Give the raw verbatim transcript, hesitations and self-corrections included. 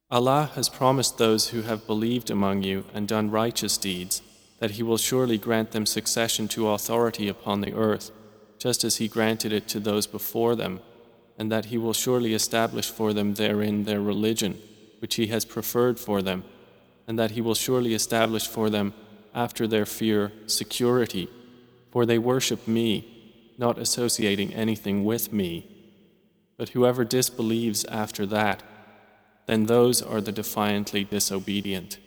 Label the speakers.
Speaker 1: Allah has promised those who have believed among you and done righteous deeds that He will surely grant them succession to authority upon the earth, just as He granted it to those before them, and that He will surely establish for them therein their religion, which He has preferred for them, and that He will surely establish for them after their fear security, for they worship Me, not associating anything with Me. But whoever disbelieves after that, then those are the defiantly disobedient.